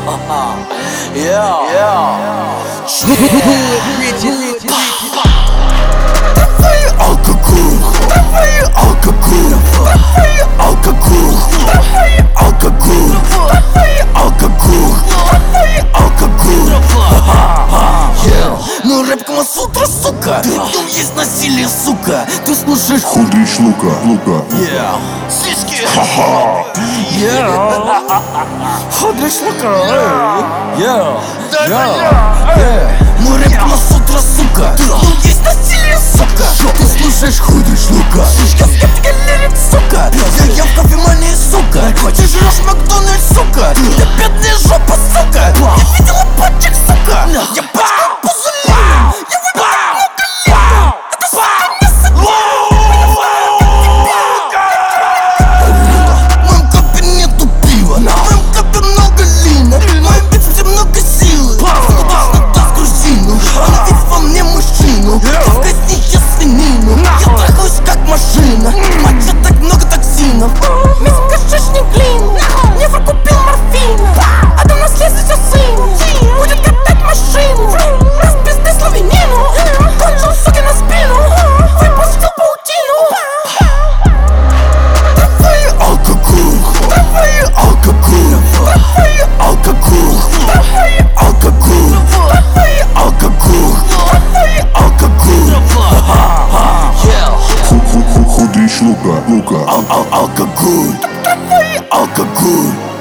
Давай алкоголь, давай алкоголь, давай алкоголь, давай алкоголь, давай алкоголь, давай алкоголь. Ну рэп Камасутра, сука, там есть насилие, сука. Ты слушаешь Худый шлука, лука. сиськи. Худый шлука. Ну рэп Камасутра, сука, там есть насилие, сука. Ты слушаешь Худый шлука. Шишка, скептика, лирик, сука. Я в кофемании, сука. Ты жрешь Макдональдс, сука. Я бедная жопа, сука. Я видела пачек, сука. Я пачкал пузолином. Я выпил много литров. Это, сука, мясо. В моем капе нету пива. В моем капе много лина. В моем бицепсе много силы. Обычно даст грузину. Она видит во мне мужчину. Я в казни я свинину. Я трахаюсь как машина. Моча так много токсинов. Месяц кашишник глину. Невр купил морфина. А до наследства сына будет катать машину. Распизды славянину. Кончил суки на спину. Выпустил паутину. Давай алкоголь, давай алкоголь, давай алкоголь, давай алкоголь, давай алкоголь, давай алкоголь. Худый шлука, лука. Алкоголь, давай алкоголь.